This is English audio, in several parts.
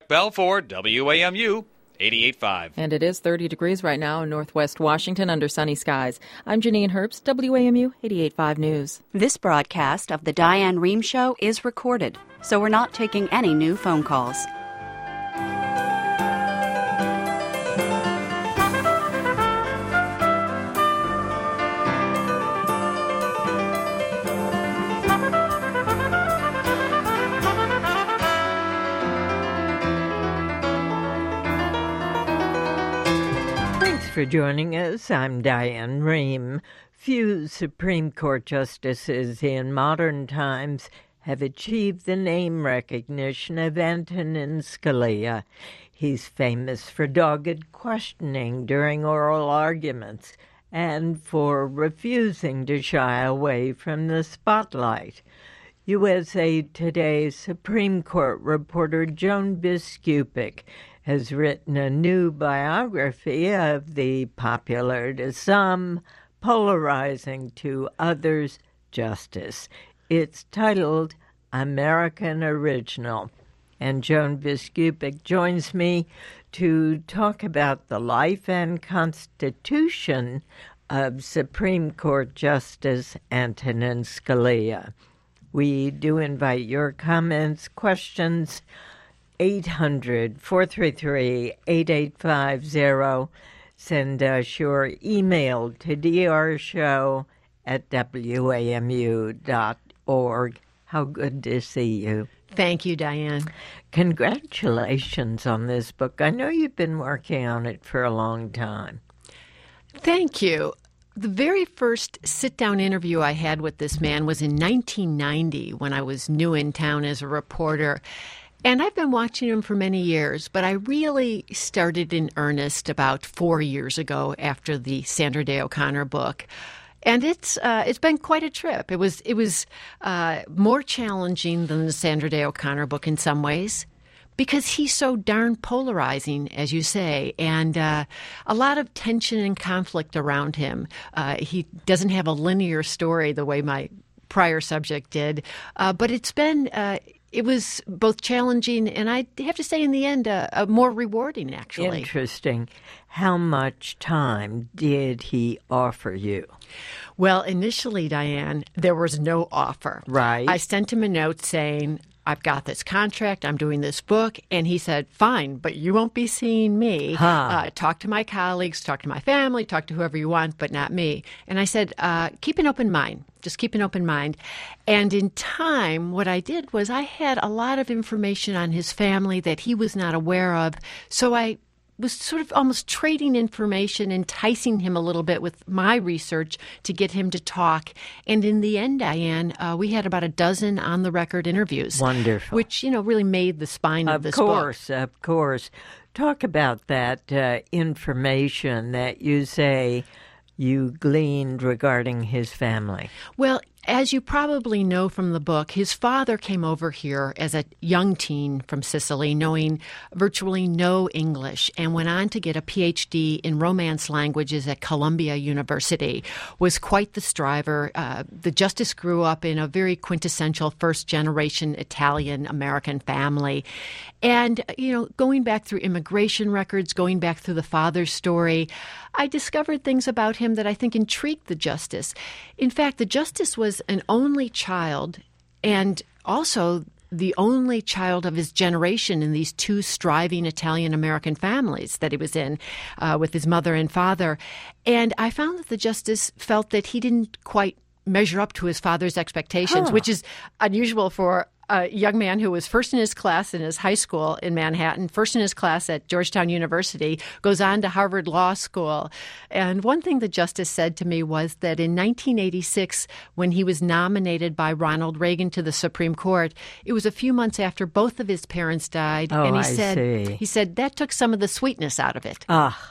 Chuck Bell for WAMU 88.5. And it is 30 degrees right now in Northwest Washington under sunny skies. I'm Janine Herbst, WAMU 88.5 News. This broadcast of The Diane Rehm Show is recorded, so we're not taking any new phone calls. For joining us. I'm Diane Rehm. Few Supreme Court justices in modern times have achieved the name recognition of Antonin Scalia. He's famous for dogged questioning during oral arguments and for refusing to shy away from the spotlight. USA Today's Supreme Court reporter Joan Biskupic has written a new biography of the popular to some, polarizing to others justice. It's titled American Original. And Joan Biskupic joins me to talk about the life and constitution of Supreme Court Justice Antonin Scalia. We do invite your comments, questions, 800-433-8850. Send us your email to drshow@wamu.org. How good to see you. Thank you, Diane. Congratulations on this book. I know you've been working on it for a long time. Thank you. The very first sit-down interview I had with this man was in 1990 when I was new in town as a reporter. And I've been watching him for many years, but I really started in earnest about 4 years ago after the Sandra Day O'Connor book. And it's been quite a trip. It was more challenging than the Sandra Day O'Connor book in some ways, because he's so darn polarizing, as you say, and a lot of tension and conflict around him. He doesn't have a linear story the way my prior subject did, but it's been... It was both challenging and I have to say in the end more rewarding, actually. Interesting. How much time did he offer you? Well, initially, Diane, there was no offer. Right. I sent him a note saying, I've got this contract, I'm doing this book, and he said, fine, but you won't be seeing me. Talk to my colleagues, talk to my family, talk to whoever you want, but not me. And I said, keep an open mind. Just keep an open mind. And in time, what I did was I had a lot of information on his family that he was not aware of. So I was sort of almost trading information, enticing him a little bit with my research to get him to talk. And in the end, Diane, we had about a dozen on-the-record interviews. Wonderful. Which, really made the spine of this book. Of course. Talk about that information that you say you gleaned regarding his family. Well, as you probably know from the book, his father came over here as a young teen from Sicily, knowing virtually no English, and went on to get a PhD in Romance languages at Columbia University, was quite the striver. The Justice grew up in a very quintessential first-generation Italian-American family. And, going back through immigration records, going back through the father's story, I discovered things about him that I think intrigued the Justice. In fact, the Justice was an only child and also the only child of his generation in these two striving Italian-American families that he was in with his mother and father. And I found that the Justice felt that he didn't quite measure up to his father's expectations, which is unusual for a young man who was first in his class in his high school in Manhattan, first in his class at Georgetown University, goes on to Harvard Law School. And one thing the Justice said to me was that in 1986, when he was nominated by Ronald Reagan to the Supreme Court, it was a few months after both of his parents died. Oh, and he said that took some of the sweetness out of it.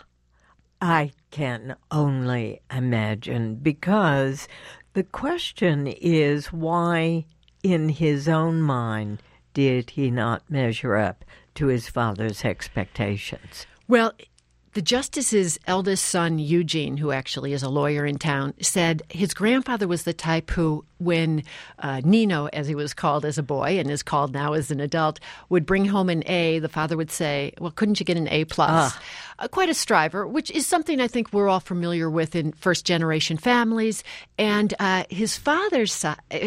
I can only imagine, because the question is why, in his own mind, did he not measure up to his father's expectations? Well, The justice's eldest son, Eugene, who actually is a lawyer in town, said his grandfather was the type who, when Nino, as he was called as a boy and is called now as an adult, would bring home an A, the father would say, well, couldn't you get an A+? Quite a striver, which is something I think we're all familiar with in first-generation families. And his father was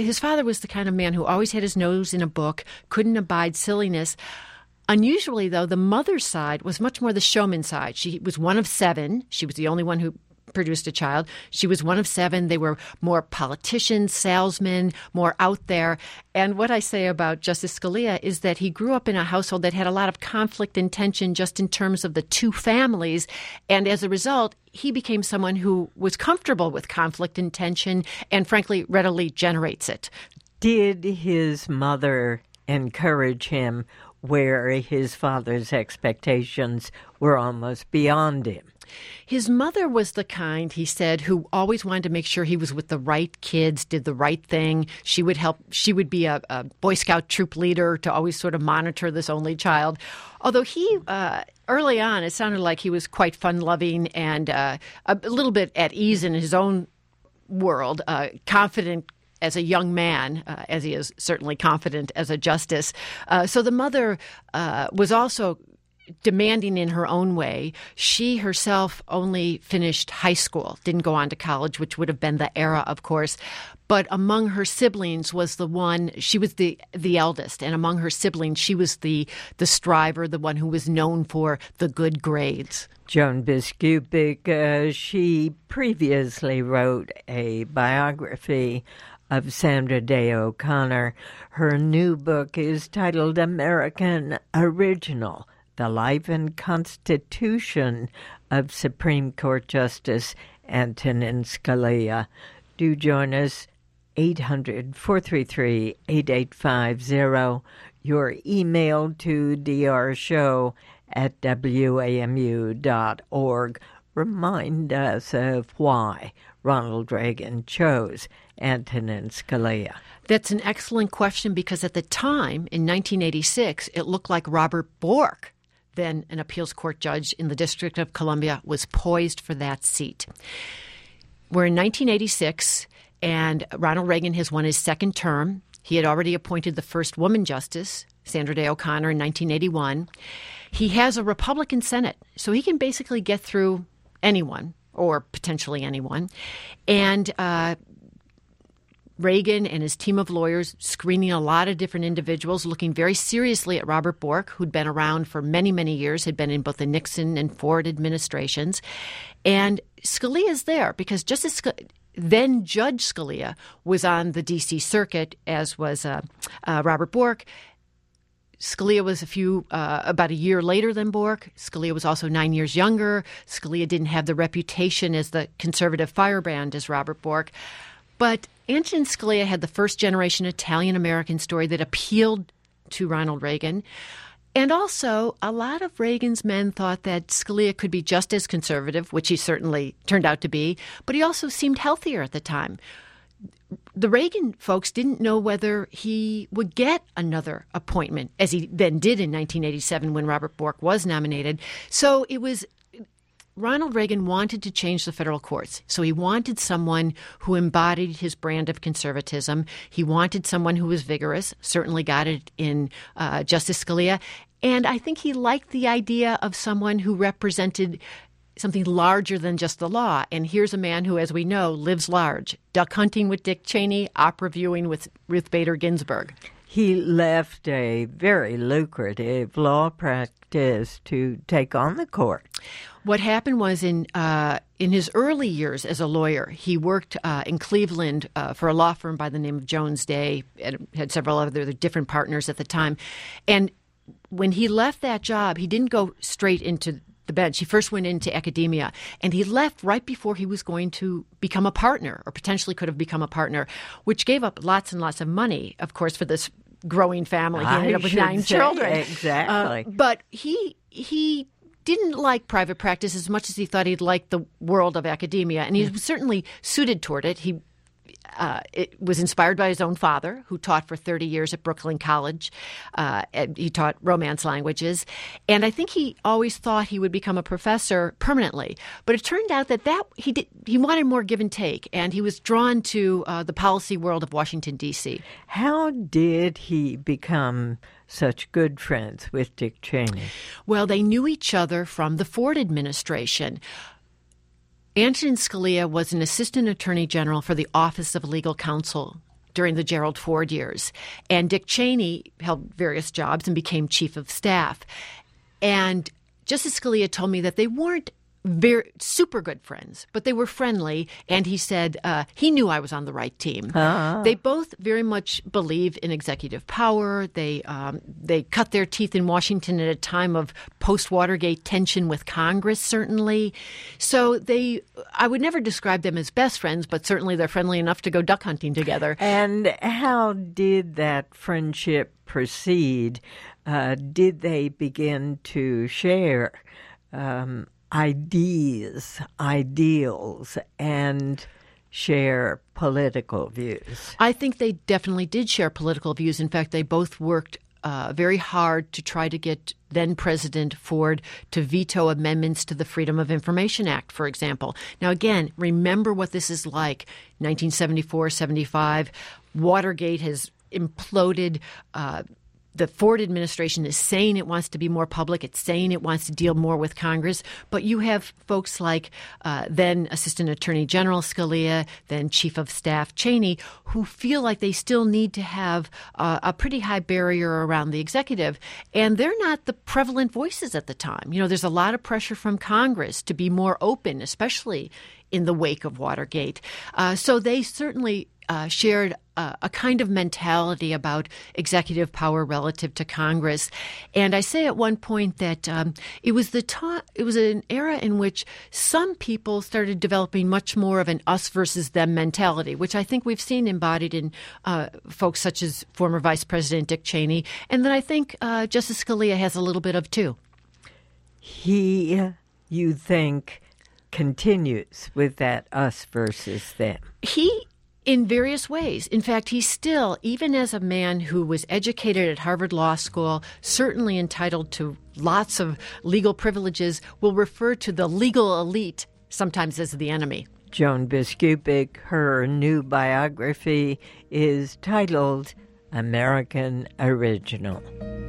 the kind of man who always had his nose in a book, couldn't abide silliness. Unusually, though, the mother's side was much more the showman side. She was one of 7. She was the only one who produced a child. She was one of 7. They were more politicians, salesmen, more out there. And what I say about Justice Scalia is that he grew up in a household that had a lot of conflict and tension just in terms of the two families. And as a result, he became someone who was comfortable with conflict and tension and, frankly, readily generates it. Did his mother encourage him where his father's expectations were almost beyond him? His mother was the kind, he said, who always wanted to make sure he was with the right kids, did the right thing. She would help. She would be a Boy Scout troop leader to always sort of monitor this only child. Although he, early on, it sounded like he was quite fun-loving and a little bit at ease in his own world, confident as a young man, as he is certainly confident as a justice. So the mother was also demanding in her own way. She herself only finished high school, didn't go on to college, which would have been the era, of course. But among her siblings was the one, she was the eldest, and among her siblings, she was the striver, the one who was known for the good grades. Joan Biskupic, she previously wrote a biography of Sandra Day O'Connor. Her new book is titled American Original: The Life and Constitution of Supreme Court Justice Antonin Scalia. Do join us, 800-433-8850. Your email to drshow@wamu.org. Remind us of why Ronald Reagan chose Antonin Scalia. That's an excellent question, because at the time, in 1986, it looked like Robert Bork, then an appeals court judge in the District of Columbia, was poised for that seat. We're in 1986, and Ronald Reagan has won his second term. He had already appointed the first woman justice, Sandra Day O'Connor, in 1981. He has a Republican Senate, so he can basically get through anyone, or potentially anyone. And Reagan and his team of lawyers screening a lot of different individuals, looking very seriously at Robert Bork, who'd been around for many, many years, had been in both the Nixon and Ford administrations. And Scalia's there because then Judge Scalia was on the D.C. Circuit, as was Robert Bork. Scalia was about a year later than Bork. Scalia was also 9 years younger. Scalia didn't have the reputation as the conservative firebrand as Robert Bork. But Antonin Scalia had the first-generation Italian-American story that appealed to Ronald Reagan. And also, a lot of Reagan's men thought that Scalia could be just as conservative, which he certainly turned out to be, but he also seemed healthier at the time. The Reagan folks didn't know whether he would get another appointment, as he then did in 1987 when Robert Bork was nominated. So it was Ronald Reagan wanted to change the federal courts. So he wanted someone who embodied his brand of conservatism. He wanted someone who was vigorous, certainly got it in Justice Scalia. And I think he liked the idea of someone who represented something larger than just the law. And here's a man who, as we know, lives large. Duck hunting with Dick Cheney, opera viewing with Ruth Bader Ginsburg. He left a very lucrative law practice to take on the court. What happened was in his early years as a lawyer, he worked in Cleveland for a law firm by the name of Jones Day, and had several other different partners at the time. And when he left that job, he didn't go straight into the bench. He first went into academia, and he left right before he was going to become a partner, or potentially could have become a partner, which gave up lots and lots of money, of course, for this growing family. He ended up with 9 children. Exactly. But he didn't like private practice as much as he thought he'd like the world of academia, and he was certainly suited toward it. it was inspired by his own father, who taught for 30 years at Brooklyn College. He taught Romance languages. And I think he always thought he would become a professor permanently. But it turned out that he wanted more give and take, and he was drawn to the policy world of Washington, D.C. How did he become such good friends with Dick Cheney? Well, they knew each other from the Ford administration. Antonin Scalia was an assistant attorney general for the Office of Legal Counsel during the Gerald Ford years. And Dick Cheney held various jobs and became chief of staff. And Justice Scalia told me that they weren't very super good friends, but they were friendly. And he said he knew I was on the right team. They both very much believe in executive power. They cut their teeth in Washington at a time of post-Watergate tension with Congress, certainly. So I would never describe them as best friends, but certainly they're friendly enough to go duck hunting together. And how did that friendship proceed? Did they begin to share ideals, and share political views? I think they definitely did share political views. In fact, they both worked very hard to try to get then-President Ford to veto amendments to the Freedom of Information Act, for example. Now, again, remember what this is like. 1974, 75, Watergate has imploded. The Ford administration is saying it wants to be more public. It's saying it wants to deal more with Congress. But you have folks like then Assistant Attorney General Scalia, then Chief of Staff Cheney, who feel like they still need to have a pretty high barrier around the executive. And they're not the prevalent voices at the time. You know, there's a lot of pressure from Congress to be more open, especially in the wake of Watergate. So they certainly shared a kind of mentality about executive power relative to Congress. And I say at one point that it was an era in which some people started developing much more of an us versus them mentality, which I think we've seen embodied in folks such as former Vice President Dick Cheney. And then I think Justice Scalia has a little bit of too. He, you think, continues with that us versus them? In various ways. In fact, he's still, even as a man who was educated at Harvard Law School, certainly entitled to lots of legal privileges, will refer to the legal elite sometimes as the enemy. Joan Biskupic, her new biography is titled American Original.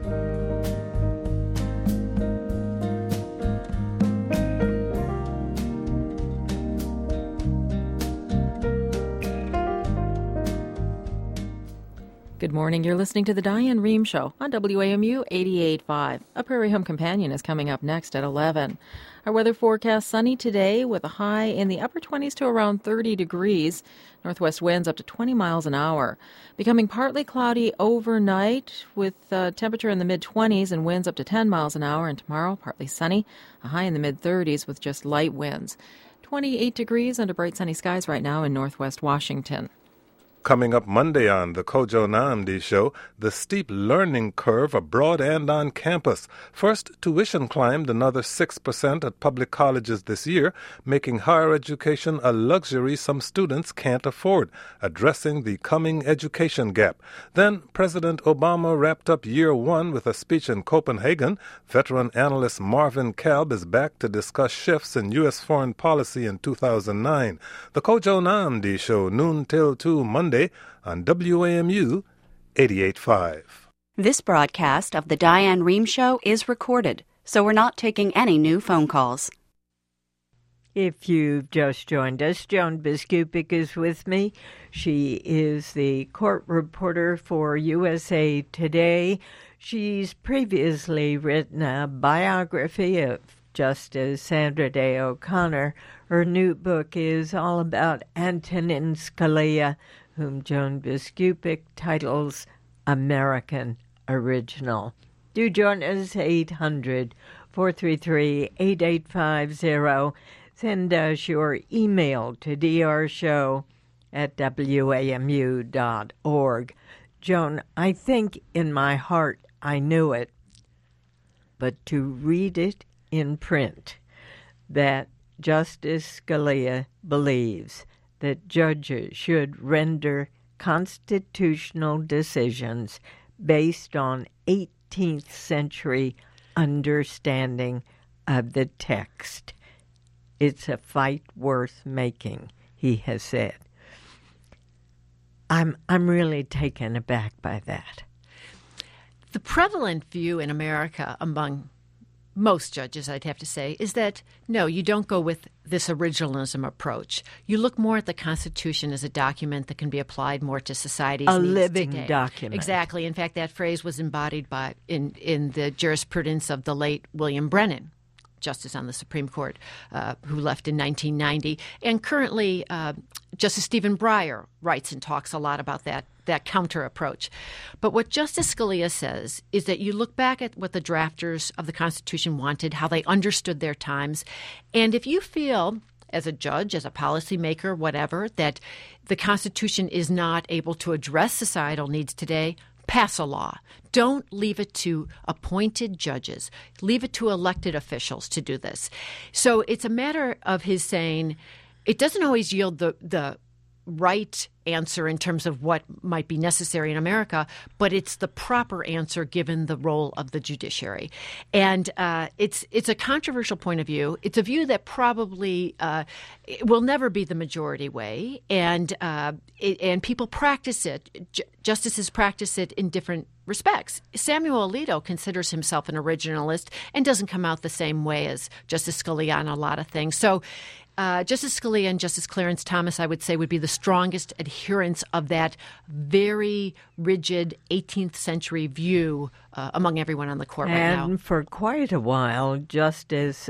Good morning. You're listening to the Diane Rehm Show on WAMU 88.5. A Prairie Home Companion is coming up next at 11. Our weather forecast: sunny today with a high in the upper 20s to around 30 degrees. Northwest winds up to 20 miles an hour. Becoming partly cloudy overnight with temperature in the mid-20s and winds up to 10 miles an hour. And tomorrow, partly sunny, a high in the mid-30s with just light winds. 28 degrees under bright sunny skies right now in Northwest Washington. Coming up Monday on the Kojo Nnamdi Show, the steep learning curve abroad and on campus. First, tuition climbed another 6% at public colleges this year, making higher education a luxury some students can't afford, addressing the coming education gap. Then, President Obama wrapped up year one with a speech in Copenhagen. Veteran analyst Marvin Kalb is back to discuss shifts in U.S. foreign policy in 2009. The Kojo Nnamdi Show, noon till 2 Monday on WAMU 88.5. This broadcast of the Diane Rehm Show is recorded, so we're not taking any new phone calls. If you've just joined us, Joan Biskupic is with me. She is the court reporter for USA Today. She's previously written a biography of Justice Sandra Day O'Connor. Her new book is all about Antonin Scalia, whom Joan Biskupic titles American Original. Do join us, 800-433-8850. Send us your email to drshow@wamu.org. Joan, I think in my heart I knew it, but to read it in print, that Justice Scalia believes that judges should render constitutional decisions based on 18th century understanding of the text. It's a fight worth making, he has said. I'm really taken aback by that. The prevalent view in America among most judges, I'd have to say, is that, no, you don't go with this originalism approach. You look more at the Constitution as a document that can be applied more to society's needs living today. Document. Exactly. In fact, that phrase was embodied in the jurisprudence of the late William Brennan, Justice on the Supreme Court, who left in 1990. And currently, Justice Stephen Breyer writes and talks a lot about that counter approach. But what Justice Scalia says is that you look back at what the drafters of the Constitution wanted, how they understood their times, and if you feel, as a judge, as a policymaker, whatever, that the Constitution is not able to address societal needs today, pass a law. Don't leave it to appointed judges. Leave it to elected officials to do this. So it's a matter of his saying it doesn't always yield the right answer in terms of what might be necessary in America, but it's the proper answer given the role of the judiciary. And it's a controversial point of view. It's a view that probably will never be the majority way, and people practice it. Justices practice it in different respects. Samuel Alito considers himself an originalist and doesn't come out the same way as Justice Scalia on a lot of things. So Justice Scalia and Justice Clarence Thomas, I would say, would be the strongest adherents of that very rigid 18th century view among everyone on the court right now. And for quite a while, Justice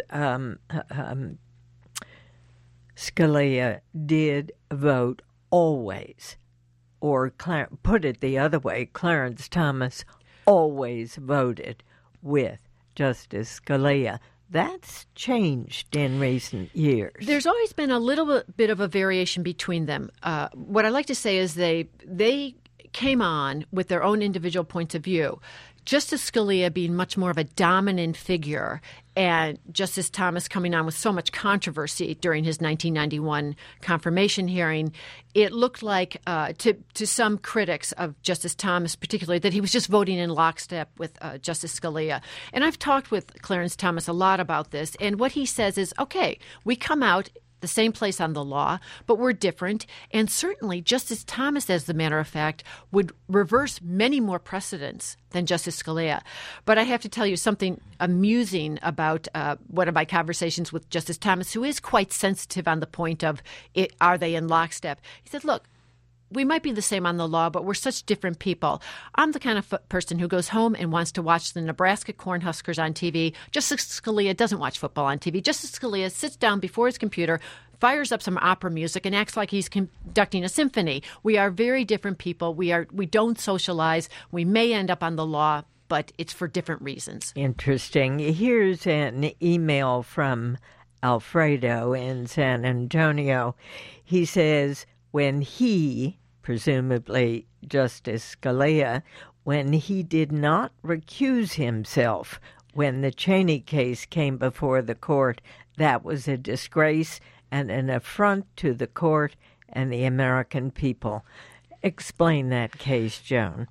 Scalia did vote always. Or put it the other way, Clarence Thomas always voted with Justice Scalia. That's changed in recent years. There's always been a little bit of a variation between them. What I like to say is they came on with their own individual points of view. Justice Scalia being much more of a dominant figure, and Justice Thomas coming on with so much controversy during his 1991 confirmation hearing, it looked like to some critics of Justice Thomas particularly that he was just voting in lockstep with Justice Scalia. And I've talked with Clarence Thomas a lot about this, and what he says is, okay, we come out the same place on the law, but we're different. And certainly Justice Thomas, as a matter of fact, would reverse many more precedents than Justice Scalia. But I have to tell you something amusing about one of my conversations with Justice Thomas, who is quite sensitive on the point of are they in lockstep. He said, look, we might be the same on the law, but we're such different people. I'm the kind of person who goes home and wants to watch the Nebraska Cornhuskers on TV. Justice Scalia doesn't watch football on TV. Justice Scalia sits down before his computer, fires up some opera music, and acts like he's conducting a symphony. We are very different people. We don't socialize. We may end up on the law, but it's for different reasons. Interesting. Here's an email from Alfredo in San Antonio. He says, when he, presumably Justice Scalia, when he did not recuse himself when the Cheney case came before the court, that was a disgrace and an affront to the court and the American people. Explain that case, Joan.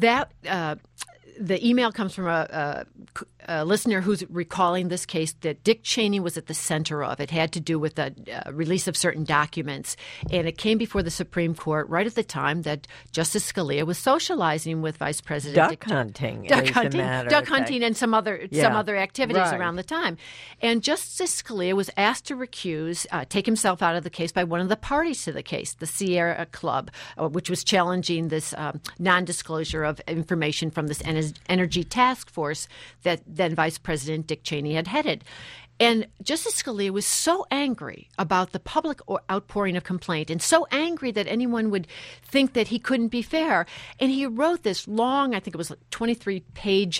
The email comes from a listener who's recalling this case that Dick Cheney was at the center of. It had to do with the release of certain documents, and it came before the Supreme Court right at the time that Justice Scalia was socializing with Vice President Duck hunting, and some other activities around the time. And Justice Scalia was asked to recuse, take himself out of the case by one of the parties to the case, the Sierra Club, which was challenging this non-disclosure of information from this energy task force that then Vice President Dick Cheney had headed. And Justice Scalia was so angry about the public outpouring of complaint and so angry that anyone would think that he couldn't be fair. And he wrote this long, I think it was 23-page,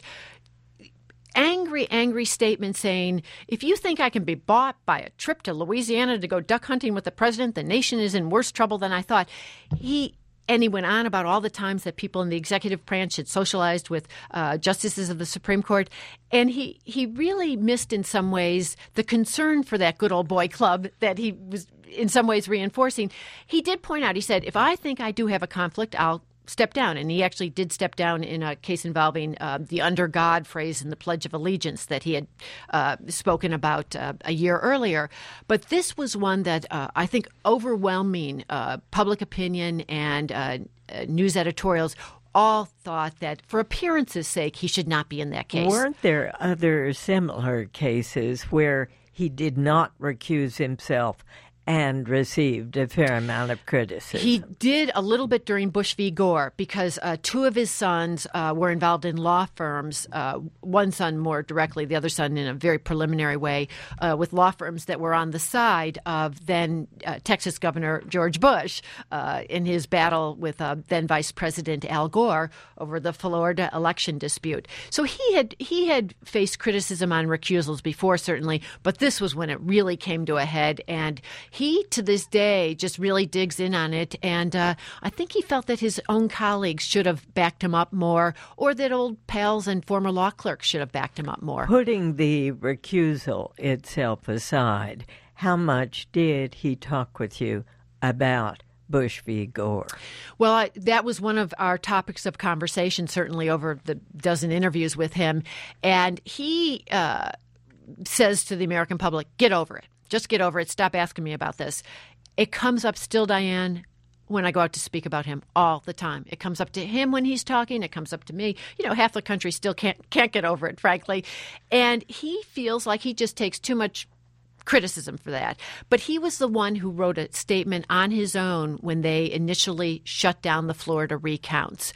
angry statement saying, if you think I can be bought by a trip to Louisiana to go duck hunting with the president, the nation is in worse trouble than I thought. And he went on about all the times that people in the executive branch had socialized with justices of the Supreme Court. And he really missed in some ways the concern for that good old boy club that he was in some ways reinforcing. He did point out, he said, if I think I do have a conflict, I'll step down. And he actually did step down in a case involving the under God phrase in the Pledge of Allegiance that he had spoken about a year earlier. But this was one that I think overwhelming public opinion and news editorials all thought that for appearance's sake, he should not be in that case. Weren't there other similar cases where he did not recuse himself and received a fair amount of criticism? He did a little bit during Bush v. Gore because two of his sons were involved in law firms, one son more directly, the other son in a very preliminary way, with law firms that were on the side of then Texas Governor George Bush in his battle with then Vice President Al Gore over the Florida election dispute. So he had faced criticism on recusals before, certainly, but this was when it really came to a head, and he, to this day, just really digs in on it, and I think he felt that his own colleagues should have backed him up more, or that old pals and former law clerks should have backed him up more. Putting the recusal itself aside, how much did he talk with you about Bush v. Gore? Well, that was one of our topics of conversation, certainly over the dozen interviews with him, and he says to the American public, get over it. Just get over it. Stop asking me about this. It comes up still, Diane, when I go out to speak about him all the time. It comes up to him when he's talking. It comes up to me. You know, half the country still can't get over it, frankly. And he feels like he just takes too much criticism for that. But he was the one who wrote a statement on his own when they initially shut down the Florida recounts.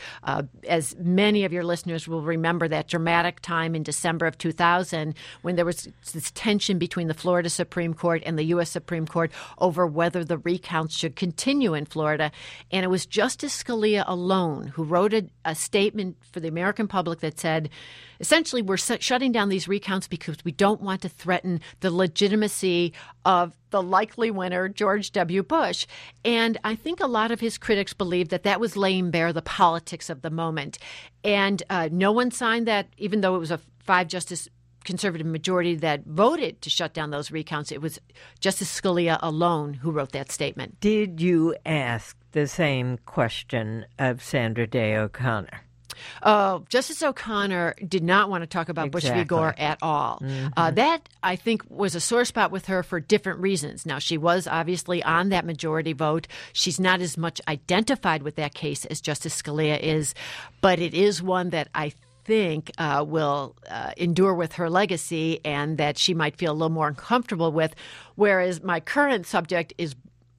As many of your listeners will remember, that dramatic time in December of 2000 when there was this tension between the Florida Supreme Court and the U.S. Supreme Court over whether the recounts should continue in Florida. And it was Justice Scalia alone who wrote a statement for the American public that said, essentially, we're shutting down these recounts because we don't want to threaten the legitimacy of the likely winner, George W. Bush. And I think a lot of his critics believed that that was laying bare the politics of the moment. And no one signed that, even though it was a 5-justice conservative majority that voted to shut down those recounts. It was Justice Scalia alone who wrote that statement. Did you ask the same question of Sandra Day O'Connor? Oh, Justice O'Connor did not want to talk about Bush v. Gore at all. Mm-hmm. That, I think, was a sore spot with her for different reasons. Now, she was obviously on that majority vote. She's not as much identified with that case as Justice Scalia is, but it is one that I think will endure with her legacy and that she might feel a little more uncomfortable with, whereas my current subject is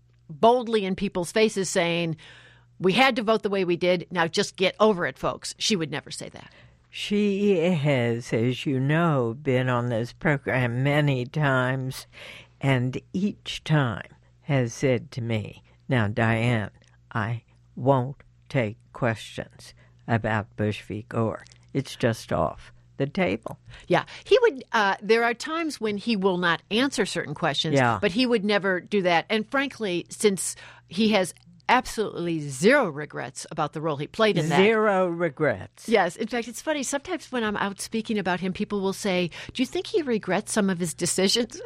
boldly in people's faces saying, we had to vote the way we did. Now just get over it, folks. She would never say that. She has, as you know, been on this program many times, and each time has said to me, now, Diane, I won't take questions about Bush v. Gore. It's just off the table. Yeah. He would, there are times when he will not answer certain questions, but he would never do that. And frankly, since he has absolutely zero regrets about the role he played in that. Zero regrets. Yes. In fact, it's funny. Sometimes when I'm out speaking about him, people will say, do you think he regrets some of his decisions?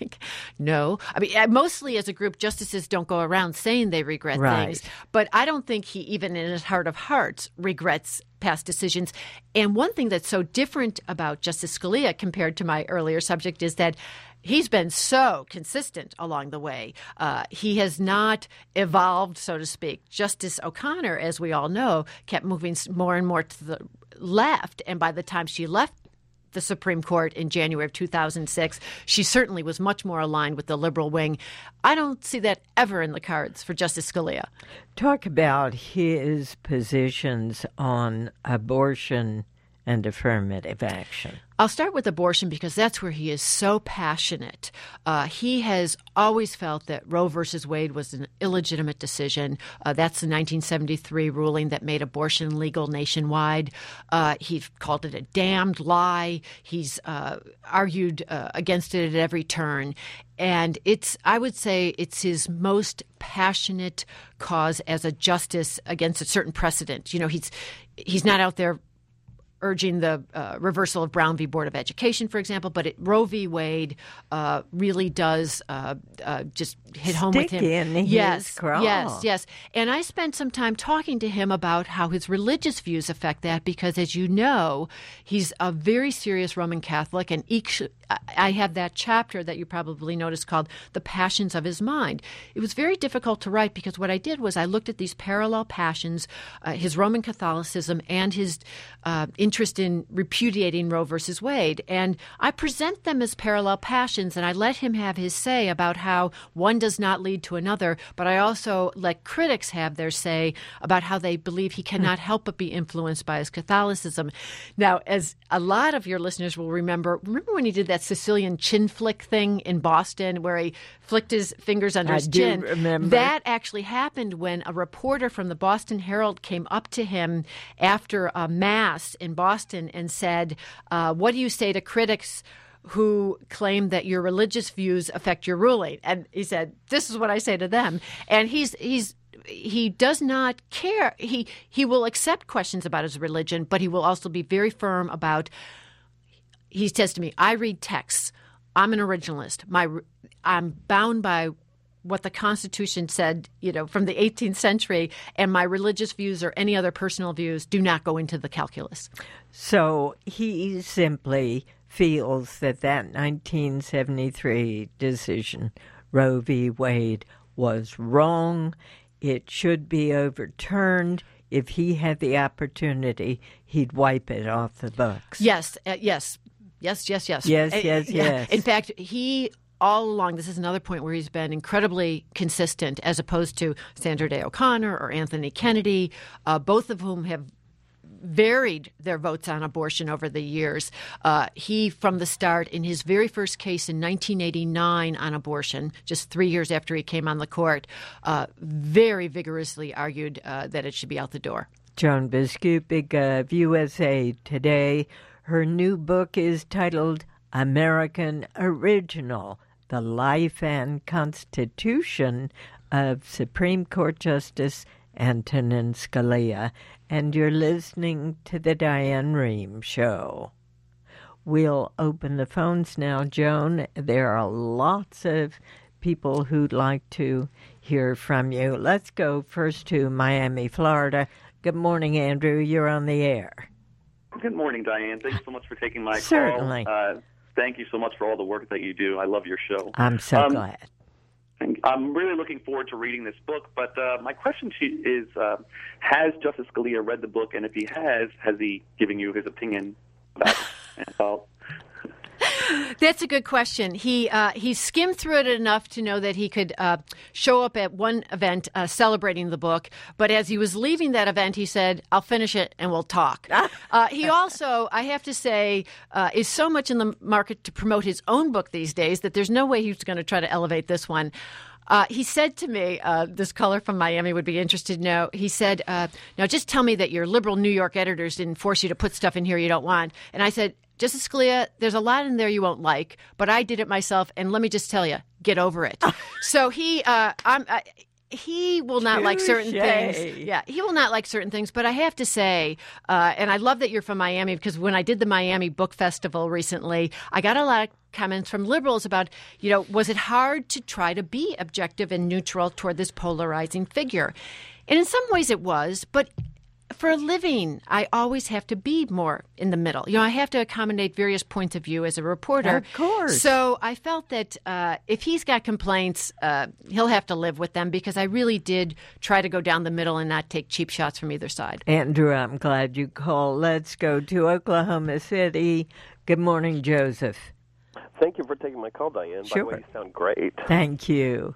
No. I mean, mostly as a group, justices don't go around saying they regret things. But I don't think he, even in his heart of hearts, regrets past decisions. And one thing that's so different about Justice Scalia compared to my earlier subject is that he's been so consistent along the way. He has not evolved, so to speak. Justice O'Connor, as we all know, kept moving more and more to the left. And by the time she left the Supreme Court in January of 2006, she certainly was much more aligned with the liberal wing. I don't see that ever in the cards for Justice Scalia. Talk about his positions on abortion and affirmative action. I'll start with abortion because that's where he is so passionate. He has always felt that Roe versus Wade was an illegitimate decision. That's the 1973 ruling that made abortion legal nationwide. He called it a damned lie. He's argued against it at every turn. And I would say it's his most passionate cause as a justice against a certain precedent. You know, he's not out there urging the reversal of Brown v. Board of Education, for example, but Roe v. Wade really does just hit home with him. In his craw. Yes. And I spent some time talking to him about how his religious views affect that because, as you know, he's a very serious Roman Catholic, and I have that chapter that you probably noticed called The Passions of His Mind. It was very difficult to write because what I did was I looked at these parallel passions, his Roman Catholicism and his interest in repudiating Roe versus Wade. And I present them as parallel passions, and I let him have his say about how one does not lead to another, but I also let critics have their say about how they believe he cannot help but be influenced by his Catholicism. Now, as a lot of your listeners will remember when he did that Sicilian chin flick thing in Boston where he flicked his fingers under his chin? Remember. That actually happened when a reporter from the Boston Herald came up to him after a mass in Boston and said, what do you say to critics who claim that your religious views affect your ruling? And he said, this is what I say to them. And he does not care. He will accept questions about his religion, but he will also be very firm about, he says to me, I read texts. I'm an originalist. I'm bound by what the Constitution said, from the 18th century, and my religious views or any other personal views do not go into the calculus. So he simply feels that 1973 decision, Roe v. Wade, was wrong. It should be overturned. If he had the opportunity, he'd wipe it off the books. Yes. Yes. In fact, he all along, this is another point where he's been incredibly consistent as opposed to Sandra Day O'Connor or Anthony Kennedy, both of whom have varied their votes on abortion over the years. He, from the start, in his very first case in 1989 on abortion, just 3 years after he came on the court, very vigorously argued that it should be out the door. Joan Biskupik of USA Today. Her new book is titled American Original, The Life and Constitution of Supreme Court Justice Antonin Scalia. And you're listening to the Diane Rehm Show. We'll open the phones now, Joan. There are lots of people who'd like to hear from you. Let's go first to Miami, Florida. Good morning, Andrew. You're on the air. Good morning, Diane. Thanks so much for taking my Certainly. call. Thank you so much for all the work that you do. I love your show. I'm so glad. I'm really looking forward to reading this book, but my question to you is, has Justice Scalia read the book, and if he has he given you his opinion about it? That's a good question. He skimmed through it enough to know that he could show up at one event celebrating the book. But as he was leaving that event, he said, I'll finish it and we'll talk. He also, I have to say, is so much in the market to promote his own book these days that there's no way he's going to try to elevate this one. He said to me, this caller from Miami would be interested to know, he said, now just tell me that your liberal New York editors didn't force you to put stuff in here you don't want. And I said, Justice Scalia, there's a lot in there you won't like, but I did it myself, and let me just tell you, get over it. So he will not like certain things. Yeah, he will not like certain things. But I have to say, and I love that you're from Miami, because when I did the Miami Book Festival recently, I got a lot of comments from liberals about, was it hard to try to be objective and neutral toward this polarizing figure? And in some ways it was, but for a living, I always have to be more in the middle. I have to accommodate various points of view as a reporter. Of course. So I felt that if he's got complaints, he'll have to live with them, because I really did try to go down the middle and not take cheap shots from either side. Andrew, I'm glad you called. Let's go to Oklahoma City. Good morning, Joseph. Thank you for taking my call, Diane. Sure. By the way, you sound great. Thank you.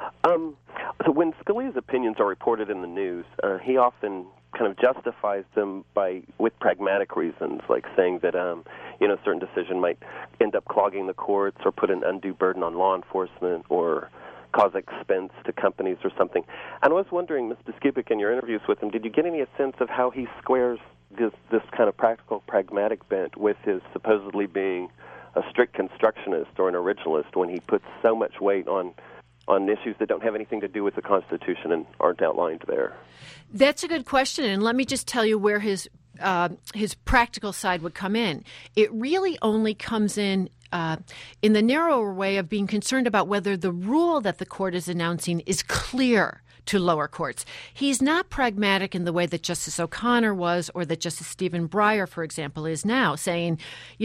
So when Scalia's opinions are reported in the news, he often kind of justifies them with pragmatic reasons, like saying that certain decision might end up clogging the courts or put an undue burden on law enforcement or cause expense to companies or something. And I was wondering, Ms. Biskupik, in your interviews with him, did you get any sense of how he squares this kind of practical, pragmatic bent with his supposedly being a strict constructionist or an originalist when he puts so much weight on issues that don't have anything to do with the Constitution and aren't outlined there? That's a good question, and let me just tell you where his practical side would come in. It really only comes in the narrower way of being concerned about whether the rule that the court is announcing is clear to lower courts. He's not pragmatic in the way that Justice O'Connor was, or that Justice Stephen Breyer, for example, is now, saying,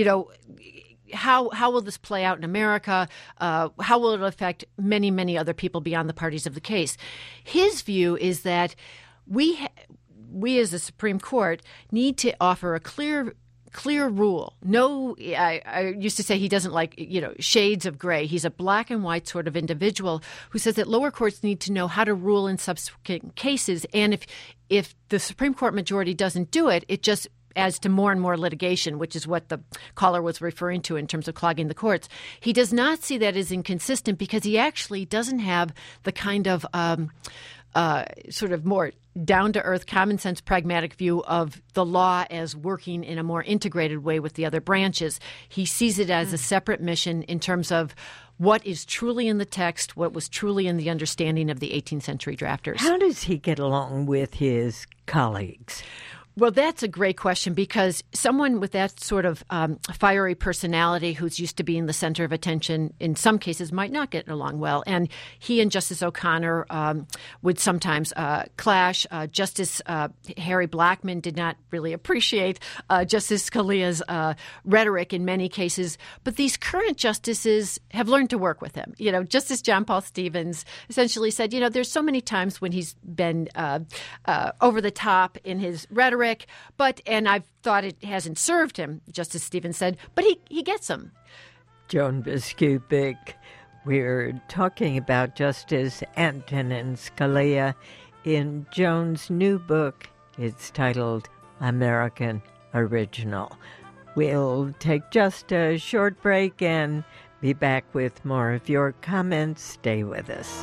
how will this play out in America? How will it affect many, many other people beyond the parties of the case? His view is that we as the Supreme Court need to offer a clear rule. No, I used to say he doesn't like, shades of gray. He's a black and white sort of individual who says that lower courts need to know how to rule in subsequent cases. And if the Supreme Court majority doesn't do it, it just adds to more and more litigation, which is what the caller was referring to in terms of clogging the courts. He does not see that as inconsistent because he actually doesn't have the kind of sort of more down-to-earth, common-sense, pragmatic view of the law as working in a more integrated way with the other branches. He sees it as a separate mission in terms of what is truly in the text, what was truly in the understanding of the 18th century drafters. How does he get along with his colleagues? Well, that's a great question, because someone with that sort of fiery personality who's used to being the center of attention in some cases might not get along well. And he and Justice O'Connor would sometimes clash. Justice Harry Blackmun did not really appreciate Justice Scalia's rhetoric in many cases. But these current justices have learned to work with him. Justice John Paul Stevens essentially said, there's so many times when he's been over the top in his rhetoric, and I've thought it hasn't served him, Justice Stevens said, but he gets them. Joan Biskupic, we're talking about Justice Antonin Scalia in Joan's new book. It's titled American Original. We'll take just a short break and be back with more of your comments. Stay with us.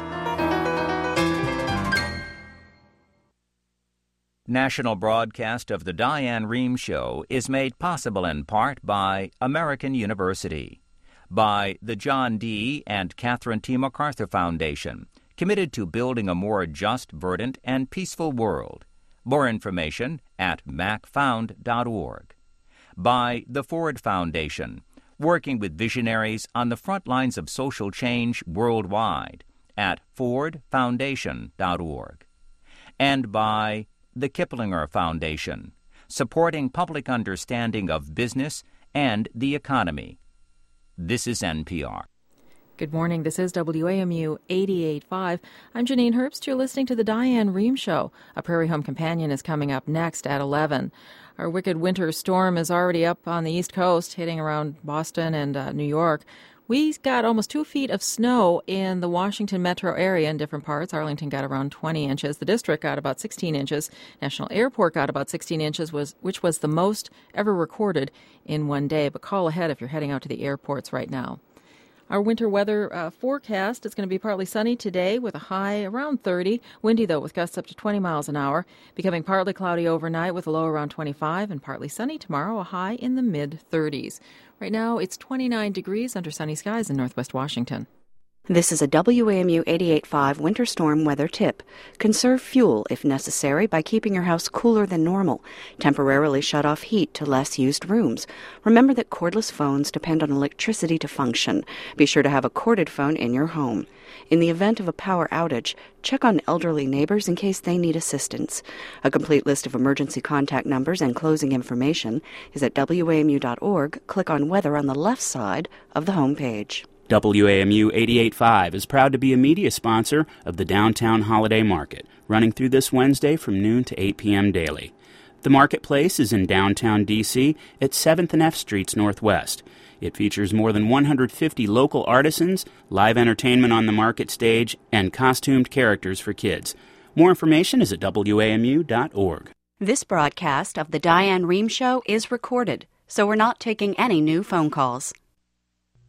National broadcast of the Diane Rehm Show is made possible in part by American University, by the John D. and Catherine T. MacArthur Foundation, committed to building a more just, verdant, and peaceful world. More information at macfound.org. By the Ford Foundation, working with visionaries on the front lines of social change worldwide at fordfoundation.org. And by the Kiplinger Foundation, supporting public understanding of business and the economy. This is NPR. Good morning. This is WAMU 88.5. I'm Janine Herbst. You're listening to The Diane Rehm Show. A Prairie Home Companion is coming up next at 11. Our wicked winter storm is already up on the East Coast, hitting around Boston and New York. We got almost 2 feet of snow in the Washington metro area in different parts. Arlington got around 20 inches. The district got about 16 inches. National Airport got about 16 inches, which was the most ever recorded in one day. But call ahead if you're heading out to the airports right now. Our winter weather forecast is going to be partly sunny today with a high around 30. Windy, though, with gusts up to 20 miles an hour. Becoming partly cloudy overnight with a low around 25, and partly sunny tomorrow, a high in the mid-30s. Right now, it's 29 degrees under sunny skies in northwest Washington. This is a WAMU 88.5 winter storm weather tip. Conserve fuel if necessary by keeping your house cooler than normal. Temporarily shut off heat to less used rooms. Remember that cordless phones depend on electricity to function. Be sure to have a corded phone in your home. In the event of a power outage, check on elderly neighbors in case they need assistance. A complete list of emergency contact numbers and closing information is at WAMU.org. Click on Weather on the left side of the home page. WAMU 88.5 is proud to be a media sponsor of the Downtown Holiday Market, running through this Wednesday from noon to 8 p.m. daily. The marketplace is in downtown D.C. at 7th and F Streets Northwest. It features more than 150 local artisans, live entertainment on the market stage, and costumed characters for kids. More information is at WAMU.org. This broadcast of the Diane Rehm Show is recorded, so we're not taking any new phone calls.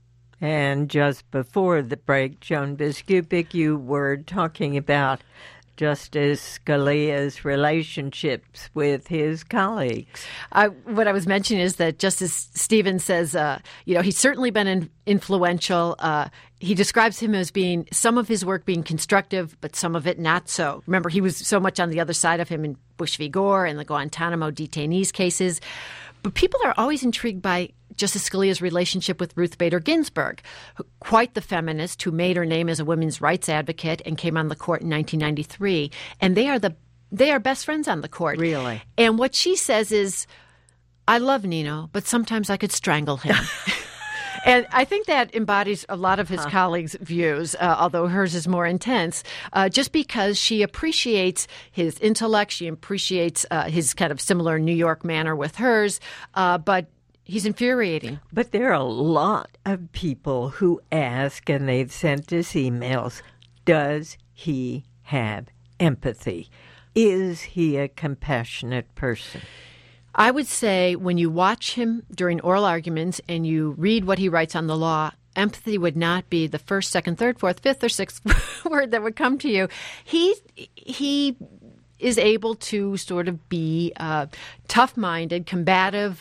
And just before the break, Joan Biskupic, you were talking about Justice Scalia's relationships with his colleagues. What I was mentioning is that Justice Stevens says, he's certainly been influential. He describes him as being some of his work being constructive, but some of it not so. Remember, he was so much on the other side of him in Bush v. Gore and the Guantanamo detainees cases. But people are always intrigued by Justice Scalia's relationship with Ruth Bader Ginsburg, quite the feminist who made her name as a women's rights advocate and came on the court in 1993. And they are best friends on the court. Really? And what she says is, I love Nino, but sometimes I could strangle him. And I think that embodies a lot of his colleagues' views, although hers is more intense, just because she appreciates his intellect. She appreciates his kind of similar New York manner with hers, but he's infuriating. But there are a lot of people who ask, and they've sent us emails, does he have empathy? Is he a compassionate person? I would say when you watch him during oral arguments and you read what he writes on the law, empathy would not be the first, second, third, fourth, fifth, or sixth word that would come to you. He is able to sort of be tough-minded, combative.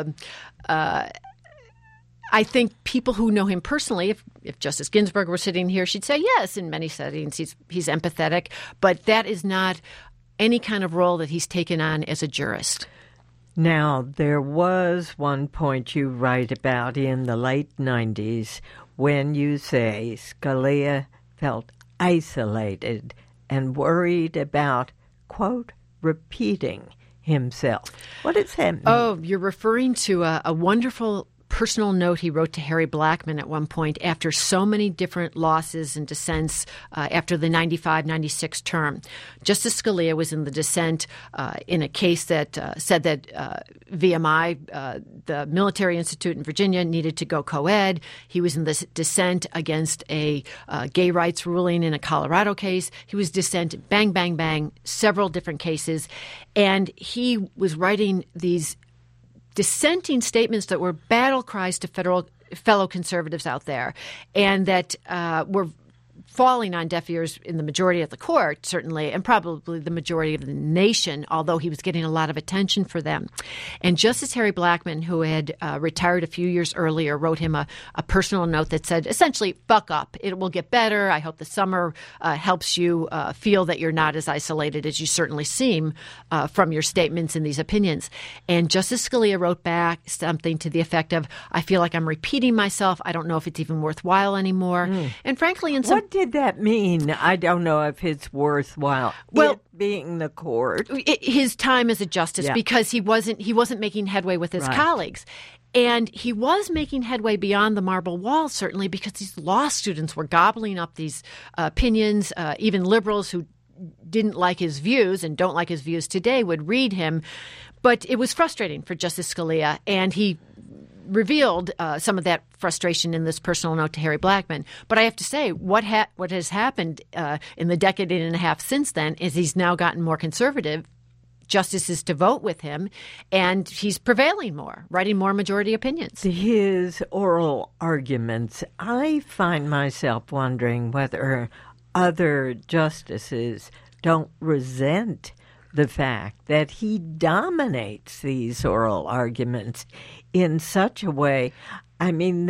I think people who know him personally, if Justice Ginsburg were sitting here, she'd say yes. In many settings, he's empathetic, but that is not any kind of role that he's taken on as a jurist. Now, there was one point you write about in the late 90s when you say Scalia felt isolated and worried about, quote, repeating himself. What does that mean? Oh, you're referring to a wonderful personal note he wrote to Harry Blackmun at one point after so many different losses and dissents after the 95-96 term. Justice Scalia was in the dissent in a case that said that VMI, the Military Institute in Virginia, needed to go co-ed. He was in the dissent against a gay rights ruling in a Colorado case. He was dissent, bang, bang, bang, several different cases. And he was writing these dissenting statements that were battle cries to fellow conservatives out there, and that were falling on deaf ears in the majority of the court, certainly, and probably the majority of the nation, although he was getting a lot of attention for them. And Justice Harry Blackmun, who had retired a few years earlier, wrote him a personal note that said, essentially, fuck up. It will get better. I hope the summer helps you feel that you're not as isolated as you certainly seem from your statements and these opinions. And Justice Scalia wrote back something to the effect of, I feel like I'm repeating myself. I don't know if it's even worthwhile anymore. And frankly, in some... What did that mean? I don't know if it's worthwhile. Well, it being the court, his time as a justice, because he wasn't making headway with his colleagues. And he was making headway beyond the marble wall, certainly, because these law students were gobbling up these opinions. Even liberals who didn't like his views and don't like his views today would read him. But it was frustrating for Justice Scalia, and he revealed some of that frustration in this personal note to Harry Blackmun. But I have to say, what has happened in the decade and a half since then is he's now gotten more conservative, justices to vote with him, and he's prevailing more, writing more majority opinions. His oral arguments, I find myself wondering whether other justices don't resent the fact that he dominates these oral arguments in such a way. I mean,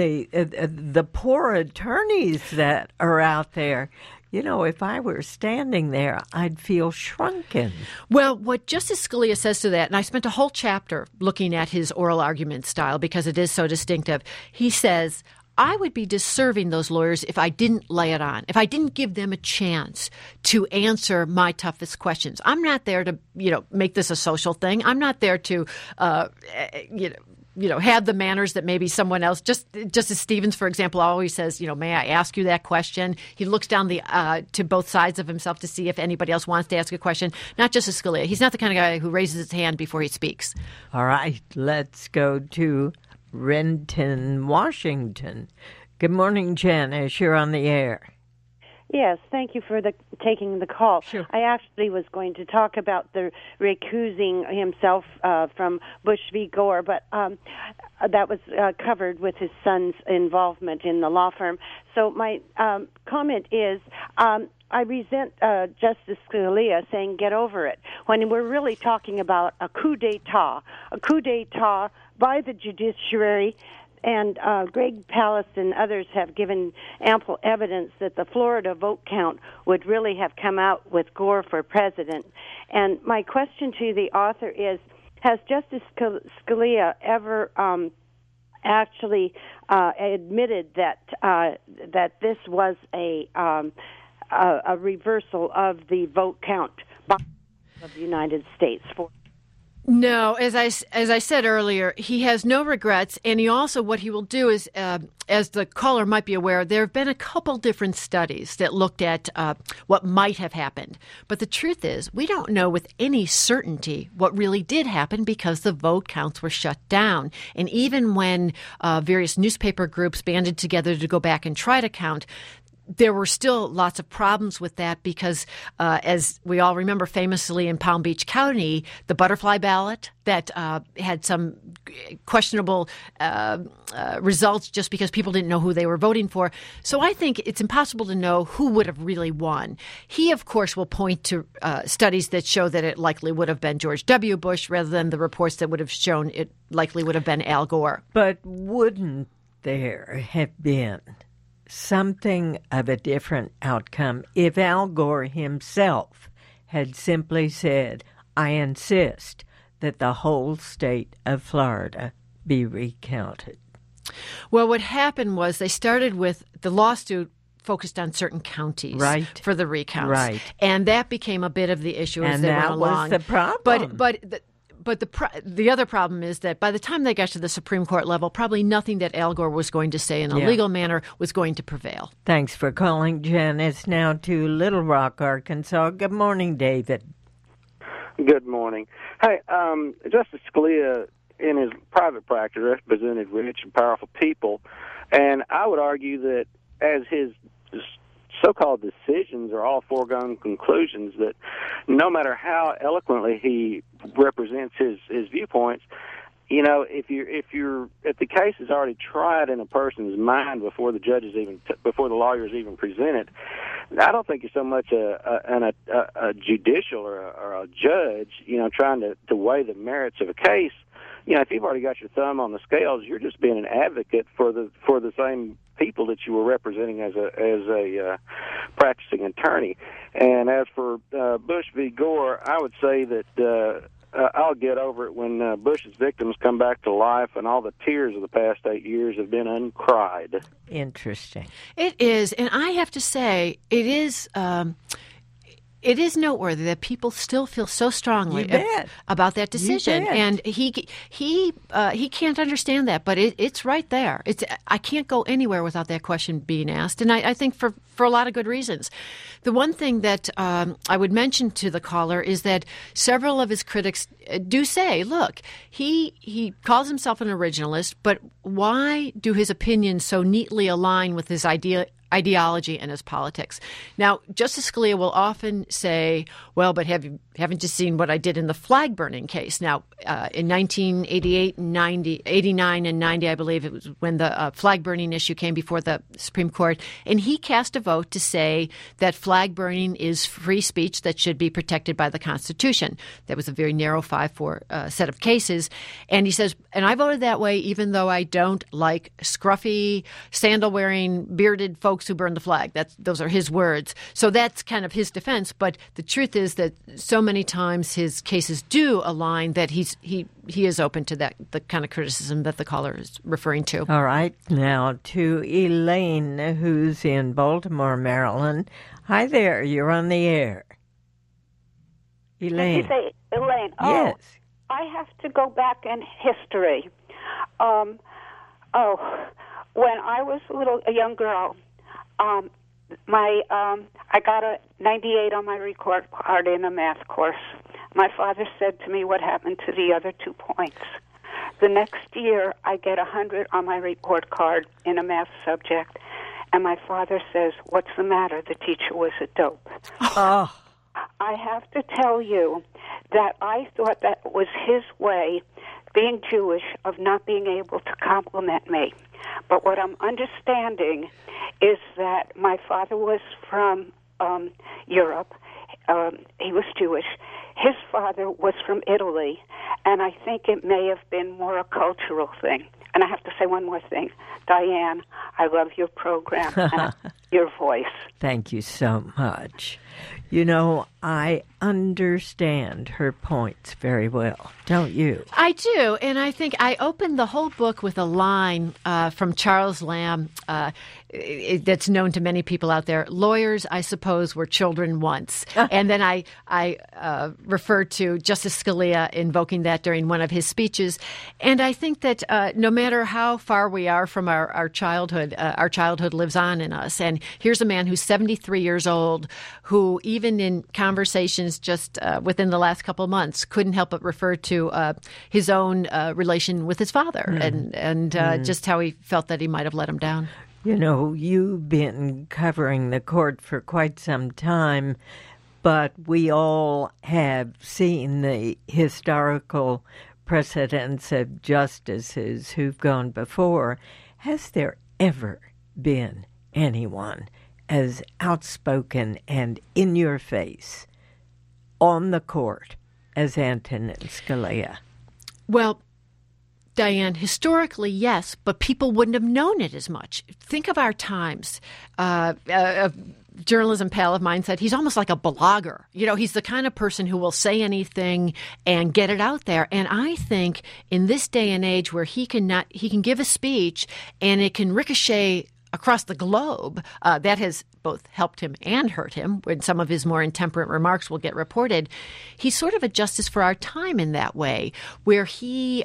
the poor attorneys that are out there, you know, if I were standing there, I'd feel shrunken. Well, what Justice Scalia says to that, and I spent a whole chapter looking at his oral argument style because it is so distinctive. He says, I would be disserving those lawyers if I didn't lay it on, if I didn't give them a chance to answer my toughest questions. I'm not there to, make this a social thing. I'm not there to, have the manners that maybe someone else, just as Stevens, for example, always says, may I ask you that question? He looks down to both sides of himself to see if anybody else wants to ask a question. Not Justice Scalia. He's not the kind of guy who raises his hand before he speaks. All right, let's go to Renton, Washington. Good morning, Janice. You're on the air. Yes, thank you for taking the call. Sure. I actually was going to talk about the recusing himself from Bush v. Gore, but that was covered with his son's involvement in the law firm. So my comment is I resent Justice Scalia saying get over it, when we're really talking about a coup d'etat by the judiciary. And Greg Palast and others have given ample evidence that the Florida vote count would really have come out with Gore for president. And my question to the author is, has Justice Scalia ever actually admitted that this was a reversal of the vote count of the United States for? No, as I said earlier, he has no regrets, and he also, what he will do is, as the caller might be aware, there have been a couple different studies that looked at what might have happened. But the truth is, we don't know with any certainty what really did happen because the vote counts were shut down. And even when various newspaper groups banded together to go back and try to count, there were still lots of problems with that because, as we all remember famously in Palm Beach County, the butterfly ballot that had some questionable results just because people didn't know who they were voting for. So I think it's impossible to know who would have really won. He, of course, will point to studies that show that it likely would have been George W. Bush rather than the reports that would have shown it likely would have been Al Gore. But wouldn't there have been something of a different outcome if Al Gore himself had simply said, I insist that the whole state of Florida be recounted? Well, what happened was they started with the lawsuit focused on certain counties for the recounts. Right. And that became a bit of the issue as they went along. And that was the problem. But the other problem is that by the time they got to the Supreme Court level, probably nothing that Al Gore was going to say in a legal manner was going to prevail. Thanks for calling, Jen. It's now to Little Rock, Arkansas. Good morning, David. Good morning. Hey, Justice Scalia, in his private practice, represented rich and powerful people, and I would argue that as his so-called decisions are all foregone conclusions, that no matter how eloquently he represents his viewpoints, you know, if the case is already tried in a person's mind before the judges before the lawyers even present it, I don't think you're so much a judicial or a judge, you know, trying to weigh the merits of a case. You know, if you've already got your thumb on the scales, you're just being an advocate for the same people that you were representing as a practicing attorney. And as for Bush v. Gore, I would say that I'll get over it when Bush's victims come back to life and all the tears of the past 8 years have been uncried. Interesting. It is, and I have to say, it is noteworthy that people still feel so strongly about that decision, and he can't understand that, but it's right there. I can't go anywhere without that question being asked, and I think for a lot of good reasons. The one thing that I would mention to the caller is that several of his critics do say, look, he calls himself an originalist, but why do his opinions so neatly align with his ideology and his politics? Now, Justice Scalia will often say, well, but haven't you seen what I did in the flag burning case? Now, in 1988 and 89 and 90, I believe it was when the flag burning issue came before the Supreme Court, and he cast a vote to say that flag burning is free speech that should be protected by the Constitution. That was a very narrow 5-4 set of cases. And he says, and I voted that way even though I don't like scruffy, sandal-wearing, bearded folks who burn the flag. Those are his words. So that's kind of his defense. But the truth is that so many times his cases do align that he is open to the kind of criticism that the caller is referring to. All right. Now to Elaine, who's in Baltimore, Maryland. Hi there. You're on the air. Elaine. Did you say Elaine? Yes. Oh, I have to go back in history. When I was a young girl, I got a 98 on my report card in a math course. My father said to me, what happened to the other 2 points? The next year, I get 100 on my report card in a math subject, and my father says, "What's the matter? The teacher was a dope." Oh. I have to tell you that I thought that was his way, being Jewish, of not being able to compliment me. But what I'm understanding is that my father was from Europe. He was Jewish. His father was from Italy, and I think it may have been more a cultural thing. And I have to say one more thing. Diane, I love your program and your voice. Thank you so much. You know, I understand her points very well, don't you? I do, and I think I opened the whole book with a line from Charles Lamb that's known to many people out there. Lawyers, I suppose, were children once. And then I referred to Justice Scalia invoking that during one of his speeches. And I think that no matter how far we are from our childhood lives on in us. And here's a man who's 73 years old who, even in conversations just within the last couple of months, couldn't help but refer to his own relation with his father and just how he felt that he might have let him down. You know, you've been covering the court for quite some time, but we all have seen the historical precedents of justices who've gone before. Has there ever been anyone as outspoken and in your face on the court as Antonin Scalia? Well, Diane, historically, yes, but people wouldn't have known it as much. Think of our times. A journalism pal of mine said he's almost like a blogger. You know, he's the kind of person who will say anything and get it out there. And I think in this day and age where he can give a speech and it can ricochet across the globe, that has both helped him and hurt him when some of his more intemperate remarks will get reported. He's sort of a justice for our time in that way, where he's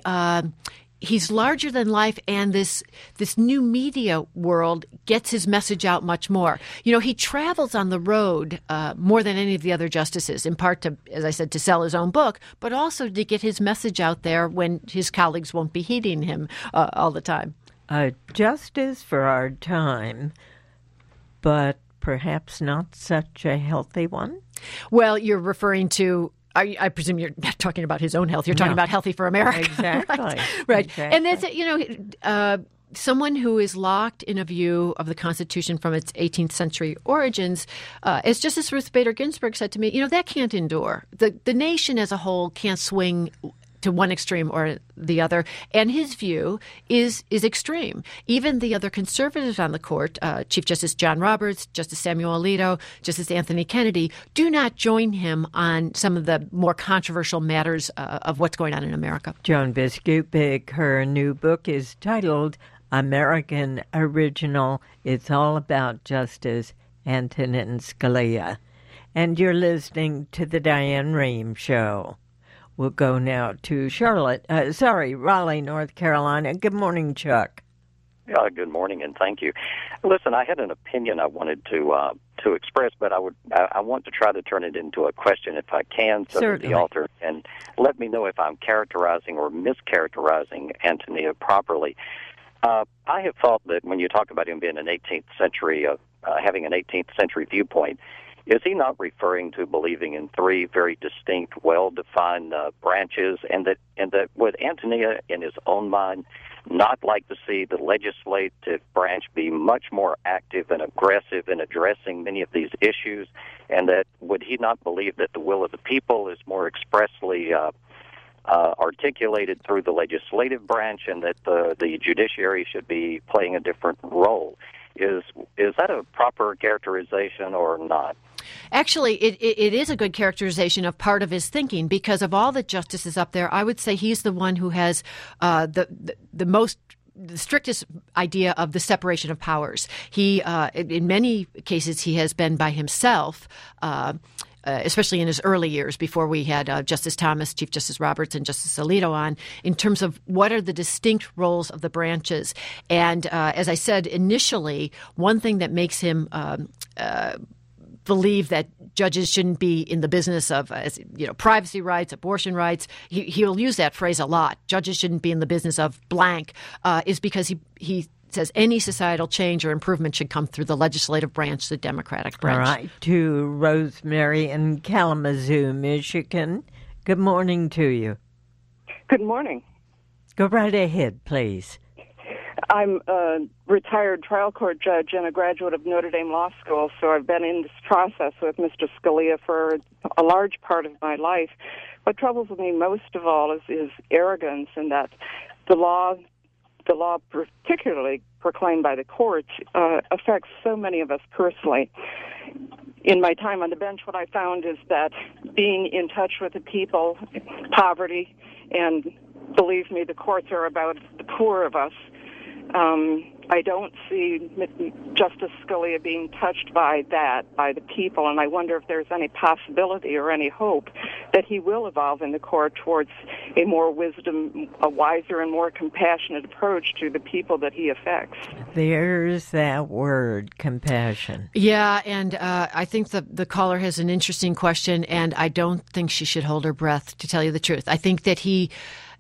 larger than life, and this new media world gets his message out much more. You know, he travels on the road more than any of the other justices, in part to, as I said, to sell his own book, but also to get his message out there when his colleagues won't be heeding him all the time. Justice for our time, but perhaps not such a healthy one? Well, you're referring to, I presume you're not talking about his own health. You're talking about healthy for America. Exactly. Right. Exactly. And that's, someone who is locked in a view of the Constitution from its 18th century origins, as Justice Ruth Bader Ginsburg said to me, that can't endure. The nation as a whole can't swing to one extreme or the other, and his view is extreme. Even the other conservatives on the court, Chief Justice John Roberts, Justice Samuel Alito, Justice Anthony Kennedy, do not join him on some of the more controversial matters of what's going on in America. Joan Biskupic, her new book is titled American Original. It's all about Justice Antonin Scalia. And you're listening to The Diane Rehm Show. We'll go now to Raleigh, North Carolina. Good morning, Chuck. Good morning, and thank you. Listen, I had an opinion I wanted to express, but I want to try to turn it into a question if I can, so Certainly. that the author can let me know if I'm characterizing or mischaracterizing Antonia properly. I have thought that when you talk about him being an 18th century, having an 18th century viewpoint, is he not referring to believing in three very distinct, well-defined branches, and that would Antonia, in his own mind, not like to see the legislative branch be much more active and aggressive in addressing many of these issues, and that would he not believe that the will of the people is more expressly articulated through the legislative branch, and that the judiciary should be playing a different role? Is that a proper characterization or not? Actually, it is a good characterization of part of his thinking, because of all the justices up there, I would say he's the one who has the strictest idea of the separation of powers. He, in many cases, he has been by himself. Especially in his early years before we had Justice Thomas, Chief Justice Roberts, and Justice Alito on, in terms of what are the distinct roles of the branches. And as I said initially, one thing that makes him believe that judges shouldn't be in the business of privacy rights, abortion rights, he'll use that phrase a lot. Judges shouldn't be in the business of blank, is because he says any societal change or improvement should come through the legislative branch, the Democratic branch. All right. To Rosemary in Kalamazoo, Michigan. Good morning to you. Good morning. Go right ahead, please. I'm a retired trial court judge and a graduate of Notre Dame Law School, so I've been in this process with Mr. Scalia for a large part of my life. What troubles me most of all is arrogance, and that the law particularly proclaimed by the courts, affects so many of us personally. In my time on the bench, what I found is that being in touch with the people, poverty, and believe me, the courts are about the poor of us. I don't see Justice Scalia being touched by that, by the people, and I wonder if there's any possibility or any hope that he will evolve in the court towards a more a wiser and more compassionate approach to the people that he affects. There's that word, compassion. Yeah, and I think the caller has an interesting question, and I don't think she should hold her breath, to tell you the truth. I think that he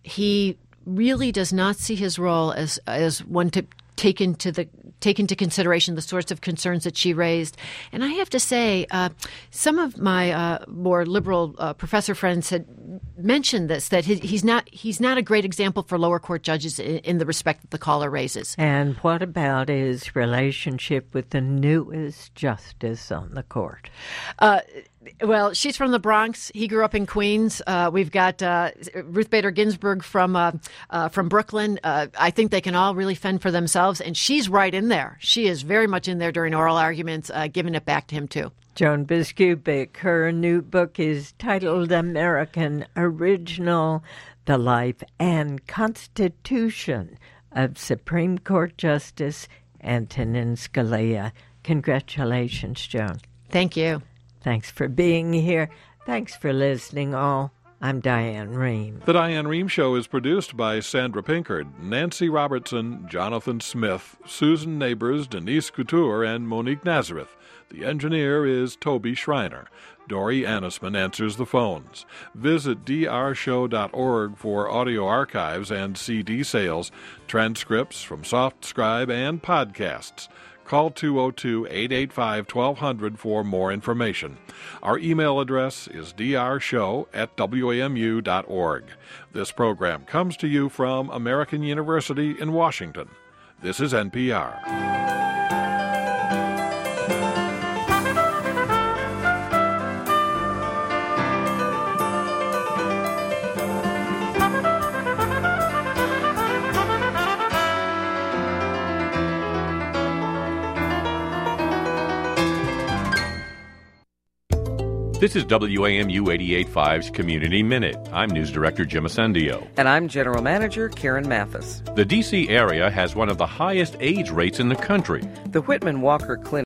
really does not see his role as one to take into consideration the sorts of concerns that she raised. And I have to say, some of my more liberal professor friends had mentioned this, that he's not a great example for lower court judges in the respect that the caller raises. And what about his relationship with the newest justice on the court? Well, she's from the Bronx. He grew up in Queens. We've got Ruth Bader Ginsburg from Brooklyn. I think they can all really fend for themselves, and she's right in there. She is very much in there during oral arguments, giving it back to him, too. Joan Biskupic, her new book is titled American Original, The Life and Constitution of Supreme Court Justice Antonin Scalia. Congratulations, Joan. Thank you. Thanks for being here. Thanks for listening, all. I'm Diane Rehm. The Diane Rehm Show is produced by Sandra Pinkard, Nancy Robertson, Jonathan Smith, Susan Neighbors, Denise Couture, and Monique Nazareth. The engineer is Toby Schreiner. Dory Annisman answers the phones. Visit drshow.org for audio archives and CD sales, transcripts from SoftScribe, and podcasts. Call 202-885-1200 for more information. Our email address is drshow@wamu.org. This program comes to you from American University in Washington. This is NPR. This is WAMU 88.5's Community Minute. I'm News Director Jim Ascendio. And I'm General Manager Karen Mathis. The D.C. area has one of the highest AIDS rates in the country. The Whitman Walker Clinic